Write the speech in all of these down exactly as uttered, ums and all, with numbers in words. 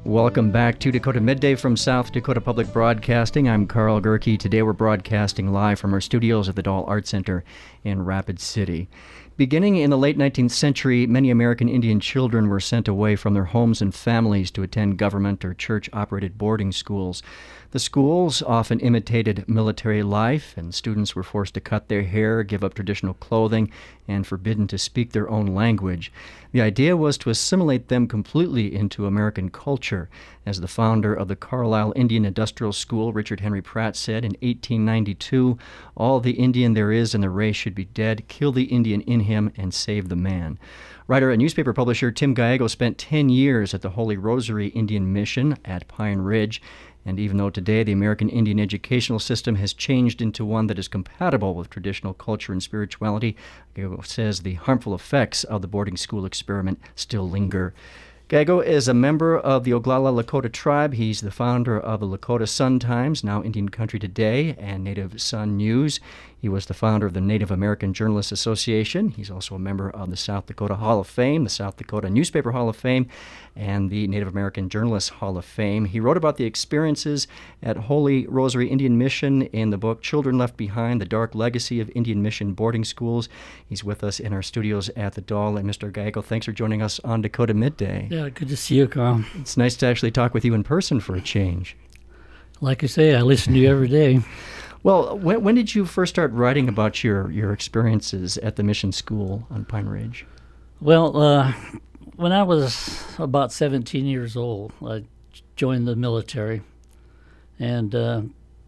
Welcome back to Dakota Midday from South Dakota Public Broadcasting. I'm Carl Gerke. Today we're broadcasting live from our studios at the Dahl Art Center in Rapid City. Beginning in the late nineteenth century, many American Indian children were sent away from their homes and families to attend government or church-operated boarding schools. The schools often imitated military life, and students were forced to cut their hair, give up traditional clothing, and forbidden to speak their own language. The idea was to assimilate them completely into American culture. As the founder of the Carlisle Indian Industrial School, Richard Henry Pratt, said in eighteen ninety-two, "All the Indian there is in the race should be dead. Kill the Indian in him and save the man." Writer and newspaper publisher Tim Gallego spent ten years at the Holy Rosary Indian Mission at Pine Ridge. And even though today the American Indian educational system has changed into one that is compatible with traditional culture and spirituality, Gallego says the harmful effects of the boarding school experiment still linger. Gallego is a member of the Oglala Lakota tribe. He's the founder of the Lakota Sun Times, now Indian Country Today, and Native Sun News. He was the founder of the Native American Journalists Association. He's also a member of the South Dakota Hall of Fame, the South Dakota Newspaper Hall of Fame, and the Native American Journalists Hall of Fame. He wrote about the experiences at Holy Rosary Indian Mission in the book Children Left Behind, The Dark Legacy of Indian Mission Boarding Schools. He's with us in our studios at the Dahl. And Mister Gallego, thanks for joining us on Dakota Midday. Yeah, good to see you, Carl. It's nice to actually talk with you in person for a change. Like I say, I listen to you every day. Well, when, when did you first start writing about your, your experiences at the mission school on Pine Ridge? Well, uh, when I was about seventeen years old, I joined the military, and uh,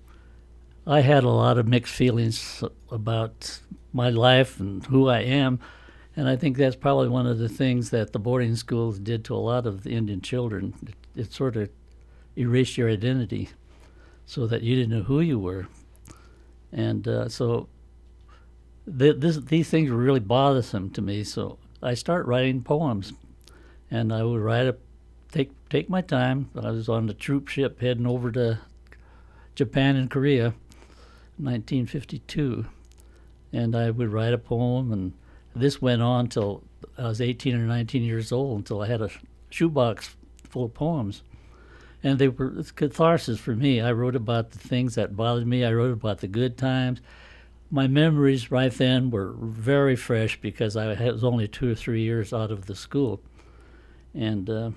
I had a lot of mixed feelings about my life and who I am, and I think that's probably one of the things that the boarding schools did to a lot of the Indian children. It, it sort of erased your identity so that you didn't know who you were. And uh, so th- this, these things were really bothersome to me. So I started writing poems, and I would write a, take take my time. I was on the troop ship heading over to Japan and Korea, nineteen fifty-two, and I would write a poem. And this went on till I was eighteen or nineteen years old, until I had a shoebox full of poems. And they were it's catharsis for me. I wrote about the things that bothered me. I wrote about the good times. My memories right then were very fresh because I was only two or three years out of the school. And uh,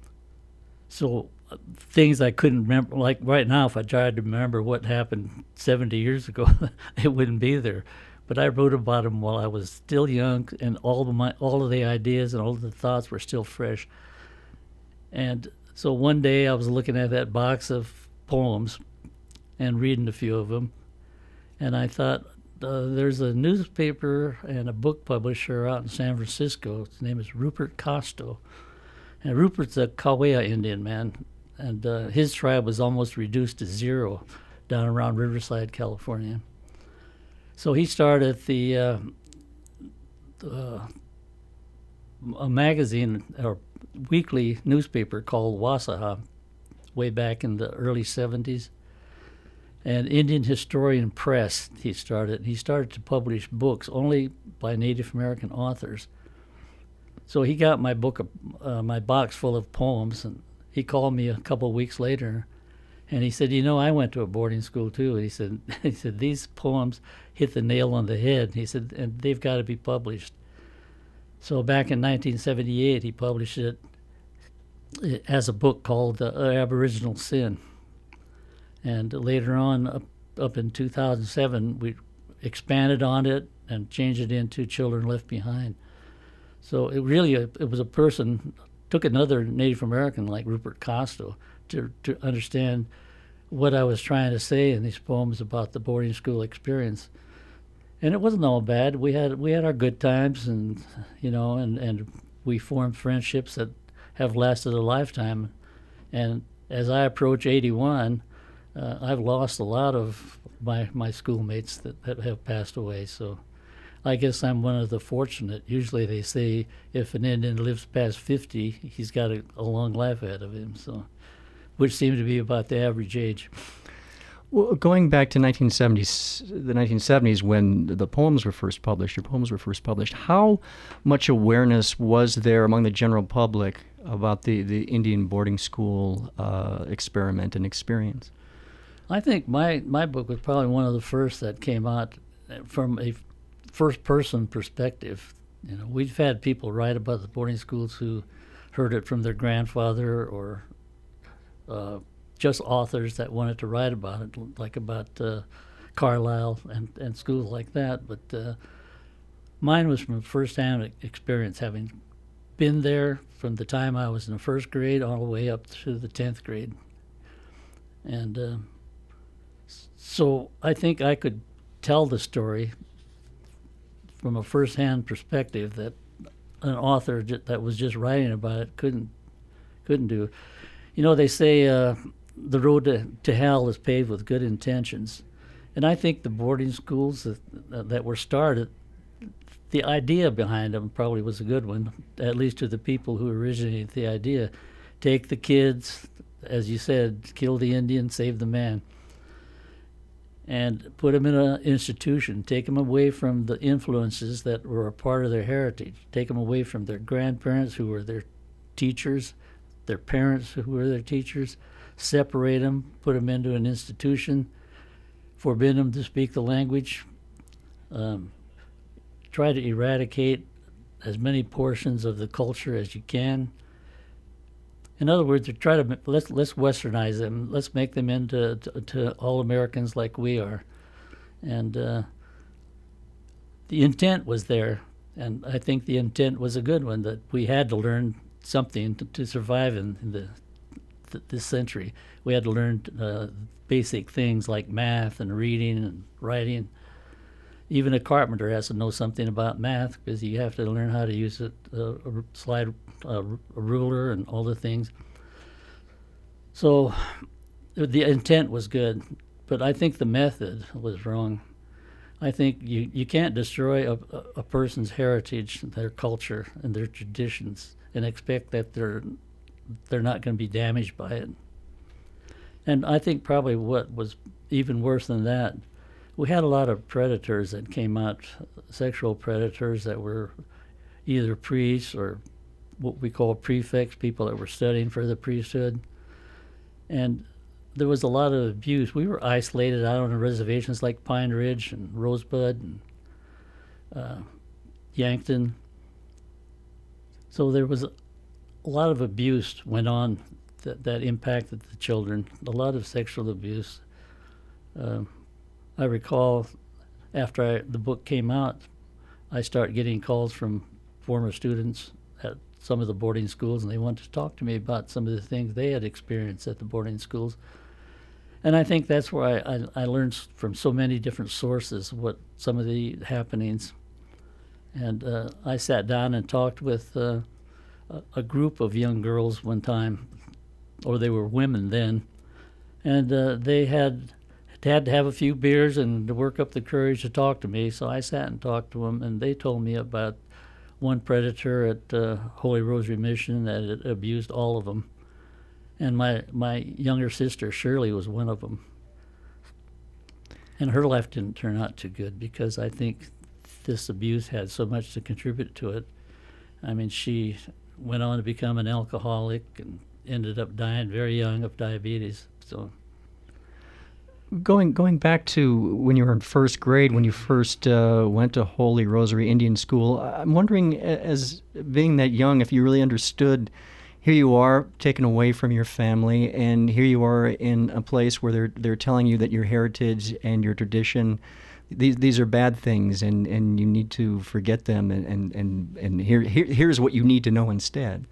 so uh, things I couldn't remember, like right now, if I tried to remember what happened seventy years ago, it wouldn't be there. But I wrote about them while I was still young, and all of my all of the ideas and all of the thoughts were still fresh. And so one day I was looking at that box of poems and reading a few of them, and I thought, uh, there's a newspaper and a book publisher out in San Francisco. His name is Rupert Costo. And Rupert's a Kaweah Indian man, and uh, his tribe was almost reduced to zero down around Riverside, California. So he started the uh, uh, a magazine or weekly newspaper called Wasaha way back in the early seventies. And Indian Historian Press he started. He started to publish books only by Native American authors. So he got my book, uh, my box full of poems, and he called me a couple of weeks later, and he said, "You know, I went to a boarding school too." And he said, "He said these poems hit the nail on the head." He said, "And they've got to be published." So back in nineteen seventy-eight, he published it as a book called uh, Aboriginal Sin. And later on, up, up in two thousand seven, we expanded on it and changed it into Children Left Behind. So it really, it was a person, took another Native American like Rupert Costo to, to understand what I was trying to say in these poems about the boarding school experience. And it wasn't all bad. We had we had our good times, and you know, and, and we formed friendships that have lasted a lifetime. And as I approach eighty-one, uh, I've lost a lot of my my schoolmates that, that have passed away. So I guess I'm one of the fortunate. Usually they say if an Indian lives past fifty, he's got a, a long life ahead of him. So, which seemed to be about the average age. Well, going back to nineteen seventies, the nineteen seventies, when the poems were first published, your poems were first published, how much awareness was there among the general public about the, the Indian boarding school uh, experiment and experience? I think my, my book was probably one of the first that came out from a first-person perspective. You know, we've had people write about the boarding schools who heard it from their grandfather, or uh, just authors that wanted to write about it, like about uh, Carlisle and, and schools like that. But uh, mine was from first-hand experience, having been there from the time I was in the first grade all the way up to the tenth grade. And uh, so I think I could tell the story from a first-hand perspective that an author j- that was just writing about it couldn't couldn't do. You know, they say uh, the road to, to hell is paved with good intentions, and I think the boarding schools that, uh, that were started, the idea behind them probably was a good one, at least to the people who originated the idea. Take the kids, as you said, kill the Indian, save the man, and put them in an institution, take them away from the influences that were a part of their heritage, take them away from their grandparents who were their teachers, their parents who were their teachers, separate them, put them into an institution, forbid them to speak the language, um, try to eradicate as many portions of the culture as you can. In other words, to try to let's let's westernize them. Let's make them into to, to all Americans like we are, and uh, the intent was there, and I think the intent was a good one. That we had to learn something to, to survive in, in the th- this century. We had to learn uh, basic things like math and reading and writing. Even a carpenter has to know something about math because you have to learn how to use it, uh, a slide, uh, a ruler, and all the things. So the intent was good, but I think the method was wrong. I think you, you can't destroy a, a person's heritage, their culture, and their traditions and expect that they're they're not going to be damaged by it. And I think probably what was even worse than that, we had a lot of predators that came out, sexual predators that were either priests or what we call prefects, people that were studying for the priesthood. And there was a lot of abuse. We were isolated out on the reservations like Pine Ridge and Rosebud and uh, Yankton. So there was a, a lot of abuse went on that, that impacted the children, a lot of sexual abuse. Uh, I recall after I, the book came out, I started getting calls from former students at some of the boarding schools, and they wanted to talk to me about some of the things they had experienced at the boarding schools. And I think that's where I, I, I learned from so many different sources what some of the happenings. And uh, I sat down and talked with uh, a, a group of young girls one time, or they were women then, and uh, they had had to have a few beers and to work up the courage to talk to me. So I sat and talked to them, and they told me about one predator at uh, Holy Rosary Mission that had abused all of them. And my, my younger sister, Shirley, was one of them. And her life didn't turn out too good because I think this abuse had so much to contribute to it. I mean, she went on to become an alcoholic and ended up dying very young of diabetes. So. Going going back to when you were in first grade, when you first uh, went to Holy Rosary Indian School, I'm wondering, as being that young, if you really understood, here you are taken away from your family, and here you are in a place where they're they're telling you that your heritage and your tradition, these these are bad things, and, and you need to forget them, and and and, and here, here here's what you need to know instead.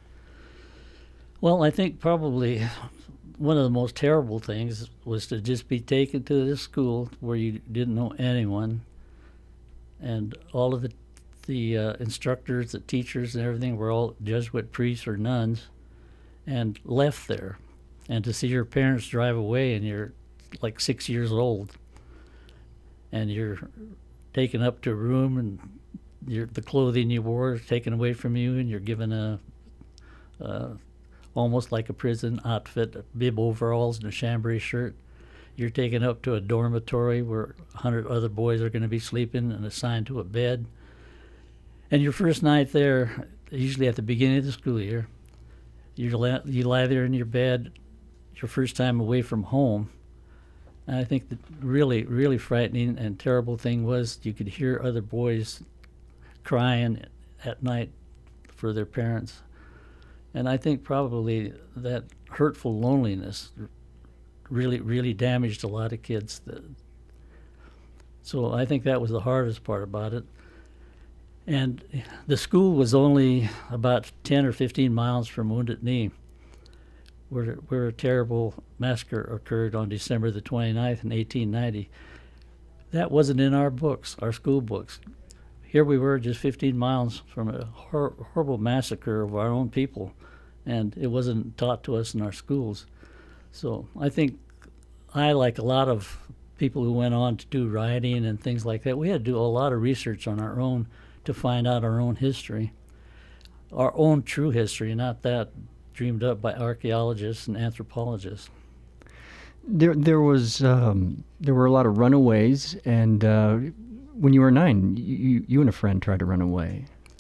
Well, I think probably one of the most terrible things was to just be taken to this school where you didn't know anyone, and all of the the uh, instructors, the teachers, and everything were all Jesuit priests or nuns, and left there, and to see your parents drive away, and you're like six years old, and you're taken up to a room, and your the clothing you wore is taken away from you, and you're given a. a almost like a prison outfit, bib overalls and a chambray shirt. You're taken up to a dormitory where a hundred other boys are going to be sleeping and assigned to a bed. And your first night there, usually at the beginning of the school year, you lie, you lie there in your bed, your first time away from home. And I think the really, really frightening and terrible thing was you could hear other boys crying at night for their parents. And I think probably that hurtful loneliness really, really damaged a lot of kids. So I think that was the hardest part about it. And the school was only about ten or fifteen miles from Wounded Knee, where, where a terrible massacre occurred on December the twenty-ninth in eighteen ninety. That wasn't in our books, our school books. Here we were just fifteen miles from a hor- horrible massacre of our own people, and it wasn't taught to us in our schools. So I think I, like a lot of people who went on to do writing and things like that, we had to do a lot of research on our own to find out our own history, our own true history, not that dreamed up by archaeologists and anthropologists. There, there was, um, there were a lot of runaways, and uh, when you were nine, you, you and a friend tried to run away.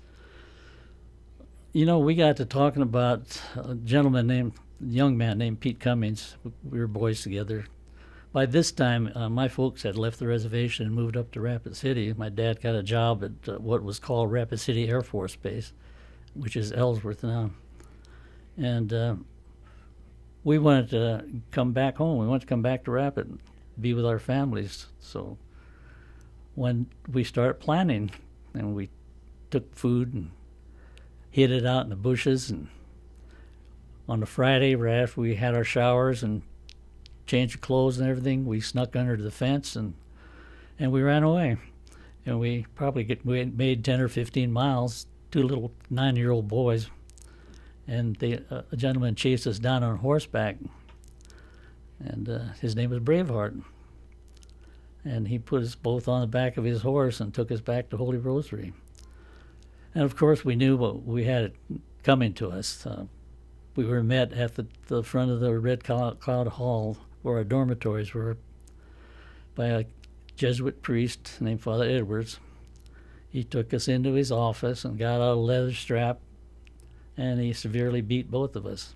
You know, we got to talking about a gentleman named, a young man named Pete Cummings. We were boys together. By this time, uh, my folks had left the reservation and moved up to Rapid City. My dad got a job at uh, what was called Rapid City Air Force Base, which is Ellsworth now. And uh, we wanted to come back home. We wanted to come back to Rapid and be with our families. So when we started planning, and we took food and hid it out in the bushes, and on the Friday, right after we had our showers and changed clothes and everything, we snuck under the fence and and we ran away. And we probably get, we made ten or fifteen miles, two little nine-year-old boys. And they, uh, a gentleman chased us down on horseback, and uh, his name was Braveheart. And he put us both on the back of his horse and took us back to Holy Rosary. And of course, we knew what we had coming to us. Uh, we were met at the, the front of the Red Cloud, Cloud Hall, where our dormitories were, by a Jesuit priest named Father Edwards. He took us into his office and got out a leather strap, and he severely beat both of us.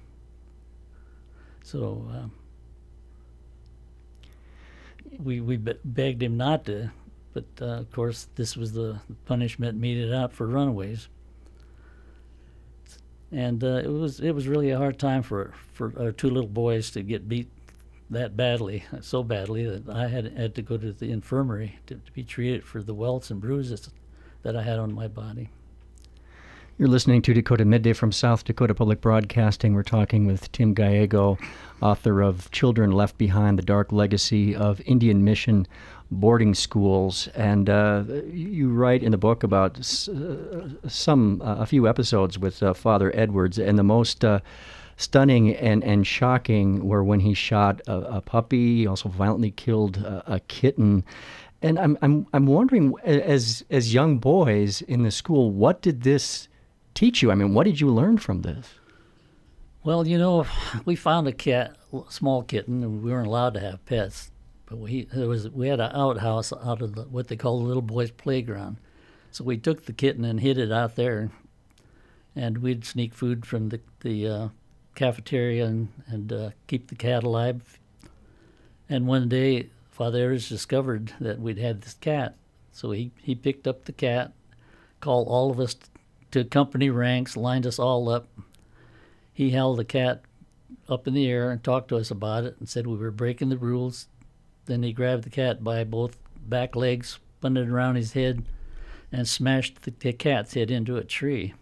So uh, we we be- begged him not to, but uh, of course this was the punishment meted out for runaways. And uh, it was it was really a hard time for for our two little boys to get beat that badly, so badly that I had had to go to the infirmary to, to be treated for the welts and bruises that I had on my body. You're listening to Dakota Midday from South Dakota Public Broadcasting. We're talking with Tim Gallego, author of Children Left Behind, The Dark Legacy of Indian Mission Boarding Schools. And uh, you write in the book about uh, some, uh, a few episodes with uh, Father Edwards, and the most uh, stunning and, and shocking were when he shot a, a puppy. He also violently killed a, a kitten. And I'm I'm I'm wondering, as as young boys in the school, what did this teach you? I mean, what did you learn from this? Well, you know, we found a cat, a small kitten, and we weren't allowed to have pets. But we there was we had an outhouse out of the, what they call the little boys' playground. So we took the kitten and hid it out there, and we'd sneak food from the the uh, cafeteria and and uh, keep the cat alive. And one day, Father Edwards discovered that we'd had this cat, so he he picked up the cat, called all of us to company ranks, lined us all up. He held the cat up in the air and talked to us about it and said we were breaking the rules. Then he grabbed the cat by both back legs, spun it around his head, and smashed the, the cat's head into a tree.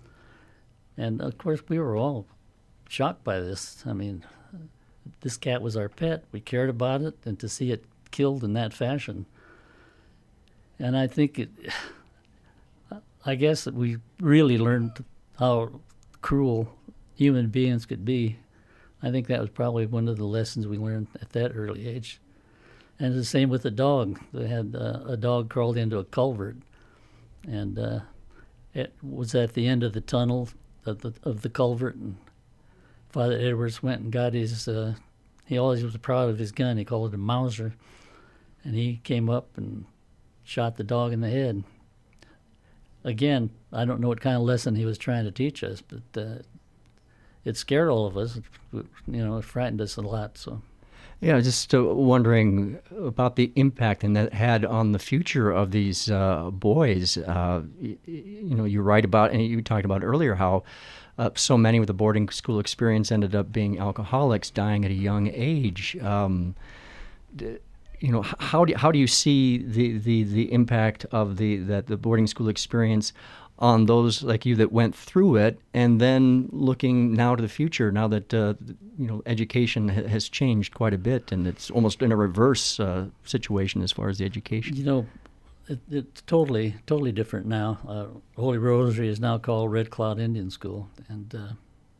And of course, we were all shocked by this. I mean, this cat was our pet. We cared about it, and to see it killed in that fashion. And I think it, I guess that we really learned how cruel human beings could be. I think that was probably one of the lessons we learned at that early age. And the same with the dog. They had uh, a dog crawled into a culvert, and uh, it was at the end of the tunnel of the, of the culvert, and Father Edwards went and got his uh, he always was proud of his gun. He called it a Mauser. And he came up and shot the dog in the head. Again, I don't know what kind of lesson he was trying to teach us, but uh, it scared all of us. You know, it frightened us a lot. So, yeah, just uh, wondering about the impact and that had on the future of these uh, boys. Uh, you, you know, you write about, and you talked about earlier how uh, so many with the boarding school experience ended up being alcoholics, dying at a young age. Um, d- You know, how do how do you see the, the, the impact of the that the boarding school experience on those like you that went through it, and then looking now to the future, now that uh, you know education ha- has changed quite a bit, and it's almost in a reverse uh, situation as far as the education. You know, it, it's totally totally different now. Uh, Holy Rosary is now called Red Cloud Indian School, and uh,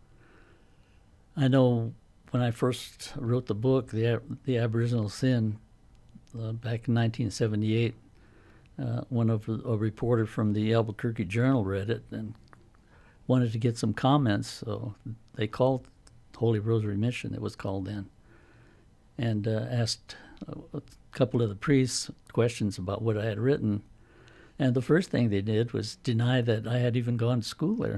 I know when I first wrote the book, the the Aboriginal Sin. Uh, back in nineteen seventy-eight, uh, one of a reporter from the Albuquerque Journal read it and wanted to get some comments, so they called Holy Rosary Mission, it was called then, and uh, asked a couple of the priests questions about what I had written. And the first thing they did was deny that I had even gone to school there,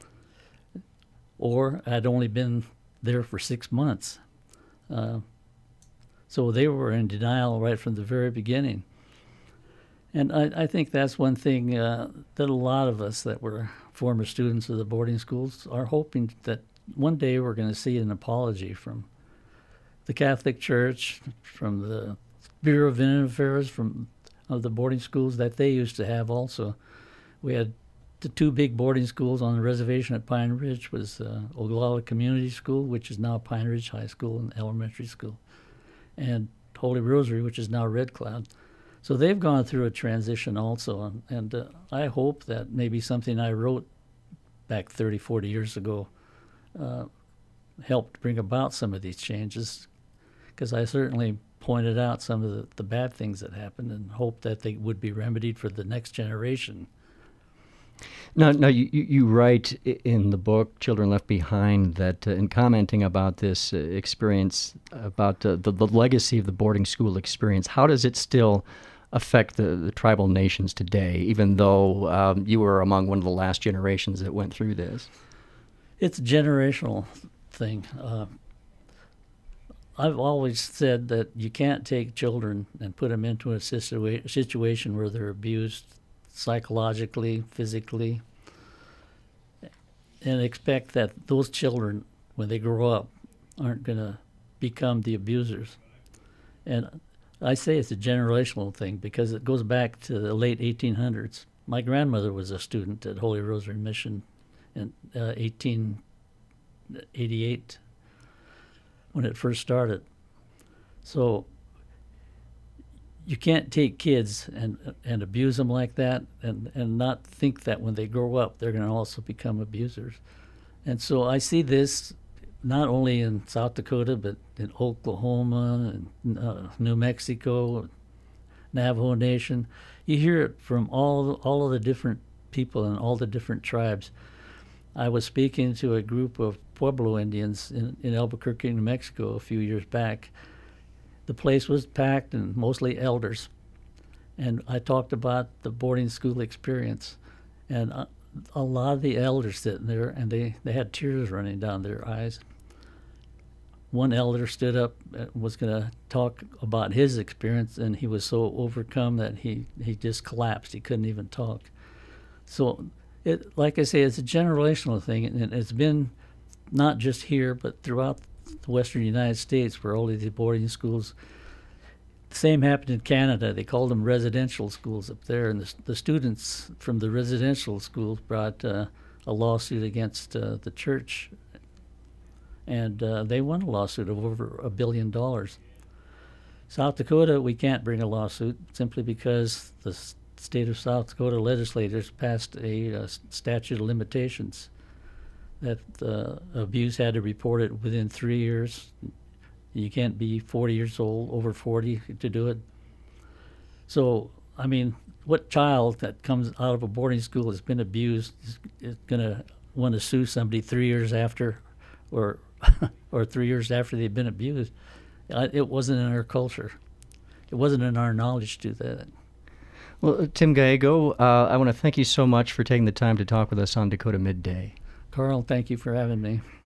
or I'd only been there for six months. Uh, So they were in denial right from the very beginning. And I, I think that's one thing uh, that a lot of us that were former students of the boarding schools are hoping that one day we're going to see an apology from the Catholic Church, from the Bureau of Indian Affairs, from of the boarding schools that they used to have also. We had the two big boarding schools on the reservation at Pine Ridge was uh, Oglala Community School, which is now Pine Ridge High School and elementary school, and Holy Rosary, which is now Red Cloud. So they've gone through a transition also, and, and uh, I hope that maybe something I wrote back thirty, forty years ago uh, helped bring about some of these changes, because I certainly pointed out some of the, the bad things that happened and hope that they would be remedied for the next generation. Now, now you, you write in the book Children Left Behind that uh, in commenting about this uh, experience, about uh, the, the legacy of the boarding school experience, how does it still affect the, the tribal nations today, even though um, you were among one of the last generations that went through this? It's a generational thing. Uh, I've always said that you can't take children and put them into a situa- situation where they're abused psychologically, physically, and expect that those children, when they grow up, aren't going to become the abusers. And I say it's a generational thing because it goes back to the late eighteen hundreds. My grandmother was a student at Holy Rosary Mission in uh, eighteen eighty-eight when it first started. So you can't take kids and and abuse them like that and, and not think that when they grow up they're going to also become abusers. And so I see this not only in South Dakota but in Oklahoma and uh, New Mexico, Navajo Nation. You hear it from all all of the different people and all the different tribes. I was speaking to a group of Pueblo Indians in, in Albuquerque, New Mexico a few years back. The place was packed and mostly elders. And I talked about the boarding school experience. And a, a lot of the elders sitting there, and they, they had tears running down their eyes. One elder stood up and was going to talk about his experience, and he was so overcome that he, he just collapsed. He couldn't even talk. So, it, like I say, it's a generational thing, and it's been not just here, but throughout the western United States, where all of these boarding schools. The same happened in Canada. They called them residential schools up there, and the, the students from the residential schools brought uh, a lawsuit against uh, the church, and uh, they won a lawsuit of over a billion dollars. South Dakota, we can't bring a lawsuit simply because the state of South Dakota legislators passed a uh, statute of limitations that uh, abuse had to report it within three years. You can't be forty years old, over forty, to do it. So, I mean, what child that comes out of a boarding school has been abused is, is going to want to sue somebody three years after, or or three years after they'd been abused. I, it wasn't in our culture. It wasn't in our knowledge to do that. Well, Tim Gallego, uh, I want to thank you so much for taking the time to talk with us on Dakota Midday. Carl, thank you for having me.